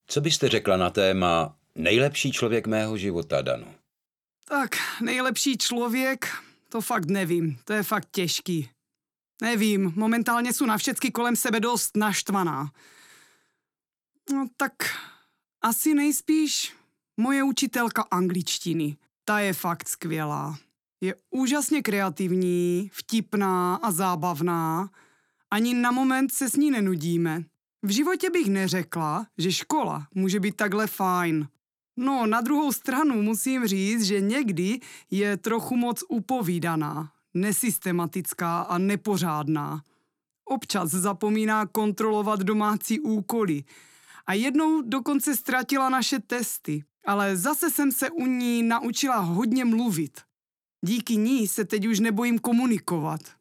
Co byste řekla na téma nejlepší člověk mého života, Dano? Tak, nejlepší člověk, to fakt nevím, to je fakt těžký. Nevím, momentálně jsou na všecky kolem sebe dost naštvaná. No tak asi nejspíš moje učitelka angličtiny. Ta je fakt skvělá. Je úžasně kreativní, vtipná a zábavná. Ani na moment se s ní nenudíme. V životě bych neřekla, že škola může být takhle fajn. No, na druhou stranu musím říct, že někdy je trochu moc upovídaná, nesystematická a nepořádná. Občas zapomíná kontrolovat domácí úkoly a jednou dokonce ztratila naše testy, ale zase jsem se u ní naučila hodně mluvit. Díky ní se teď už nebojím komunikovat.